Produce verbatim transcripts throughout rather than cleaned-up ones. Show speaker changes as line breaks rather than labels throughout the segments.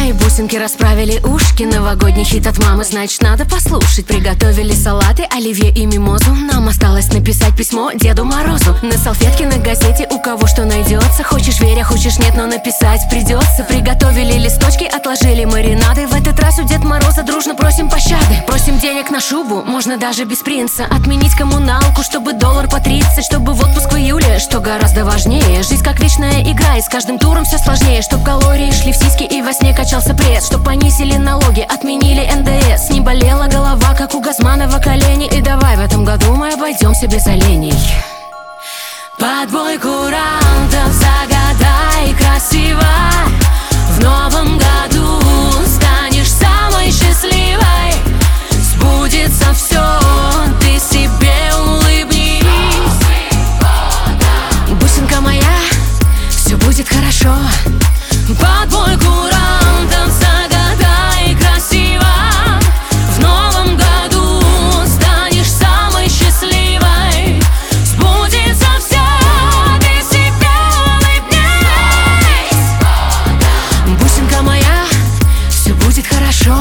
Ай, бусинки расправили ушки, новогодний хит от мамы, значит надо послушать. Приготовили салаты, оливье и мимозу. Нам осталось написать письмо Деду Морозу. На салфетке, на газете, у кого что найдется. Хочешь верь, а хочешь нет, но написать придется. Приготовили листочки, отложили маринады. В этот раз у Деда Мороза дружно просим пощады. Просим денег на шубу, можно даже без принца. Отменить коммуналку, чтобы доллар по тридцать. Чтобы в отпуск в июле, что гораздо важнее. Жизнь как вечная игра, и с каждым туром все сложнее. Чтоб калории шли в сиськи и во сне качался пресс. Чтоб понизили налоги, отменили эн дэ эс. Не болела голова, как у Газманова колени. И давай в этом году мы обойдемся без оленей. Под бой курантов загадай красиво. В новом году станешь самой счастливой. Сбудется все, ты себе улыбнись. Бусинка моя, все будет хорошо. Под бой курантов загадай красиво. В новом году станешь самой счастливой. Сбудется все, ты себе улыбнись. Бусинка моя, все будет хорошо.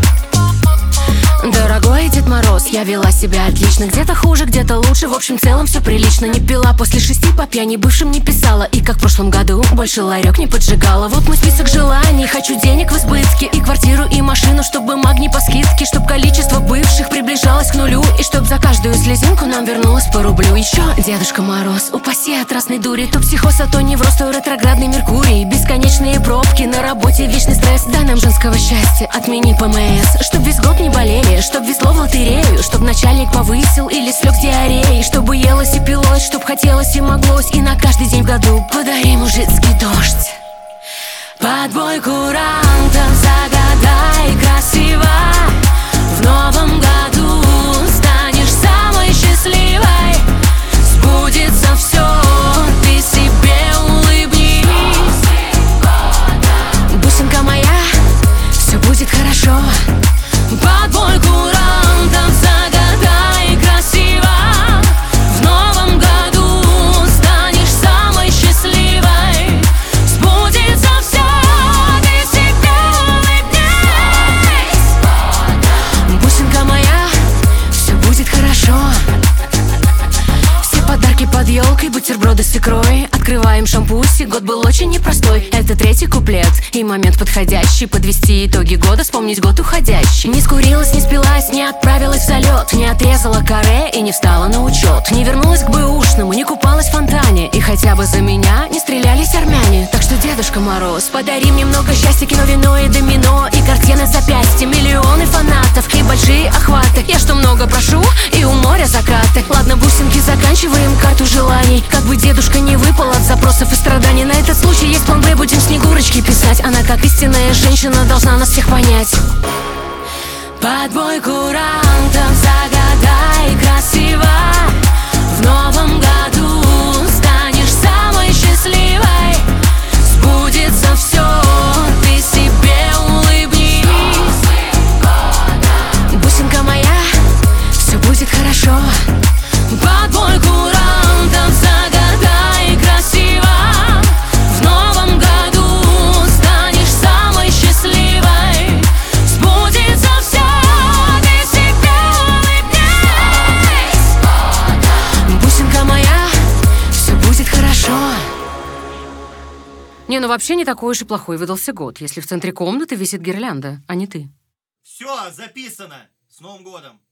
Дорогой Дед Мороз, я вела себя отлично. Где-то хуже, где-то лучше, в общем целом все прилично. Не пила после шести, по пьяни бывшим не писала. И как в прошлом году, больше ларек не поджигала. Вот мой список желаний, хочу денег в избытке. И квартиру, и машину, чтобы магний по скидке. Чтоб количество бывших приближалось к нулю. И чтоб за каждую слезинку нам вернулось по рублю. Еще Дедушка Мороз, упаси от разной дури. То психоз, а то невроз, то ретроградный Меркурий. Бесконечные пробки, на работе вечный стресс. Дай нам женского счастья, отмени пэ эм эс. Чтоб весь год не болели, чтоб везло в лотерею. Чтоб начальник повысил или слег диареей. Чтобы елось и пилось, чтоб хотелось и моглось. И на каждый день в году подари мужицкий дождь. Под бой курантов загадай красиво. В новом году станешь самой счастливой. Сбудется все, ты себе улыбнись. Бусинка моя, все будет хорошо. Под бой курантов загадай красиво. В новом году станешь самой счастливой. Сбудется все, ты себе улыбнись. Бусинка моя, все будет хорошо. Все подарки под елкой, бутерброды с икрой. Открываем шампуси, год был очень непростой. Это третий куплет и момент подходящий. Подвести итоги года, вспомнить год уходящий. Не скурилась, не спилась, не отправилась в залет. Не отрезала каре и не встала на учет. Не вернулась к бэушному, не купалась в фонтане. И хотя бы за меня не стрелялись армяне. Так что, Дедушка Мороз, подари мне много счастья. Кино, вино и домино, и картины запястья. Миллионы фанатов и большие охваты. Я что, много прошу? И у моря закаты. Ладно, бусинки, заканчиваем карту желаний. Как бы дедушка не выпал от запросов и страданий. На этот случай есть план Б, будем Снегурочки писать. Она, как истинная женщина, должна нас всех понять. Под бой курантов загадай красиво. В новом году станешь самой счастливой. Сбудется все, ты себе улыбнись. Бусинка моя, все будет хорошо. Под бой курантов загадай красиво. В новом году станешь самой счастливой. Сбудется все, ты себе улыбнись. Бусинка моя, все будет хорошо.
Не, ну вообще не такой уж и плохой выдался год, если в центре комнаты висит гирлянда, а не ты.
Все, записано. С Новым годом!